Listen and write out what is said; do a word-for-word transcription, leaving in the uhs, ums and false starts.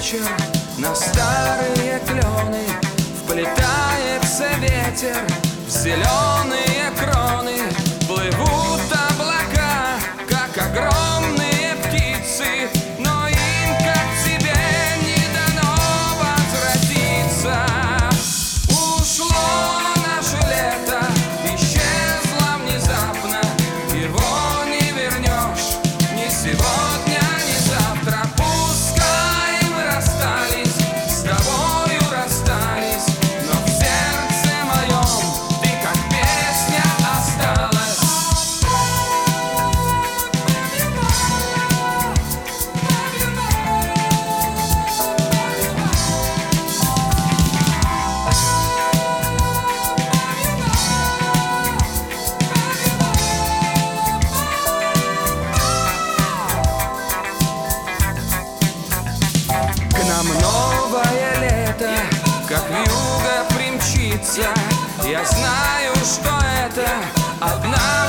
вечер на старые клены вплетается ветер в зеленые кроны. Плывут облака, как огромные птицы, но им, как тебе, не дано возвратиться. Ушло наше лето, исчезло внезапно, его не вернешь ни сегодня, ни завтра. Пускай мы расстались, с тобою расстались, но в сердце моем ты как песня осталась. К нам новое лето, как вьюга примчится. Я знаю, что это одна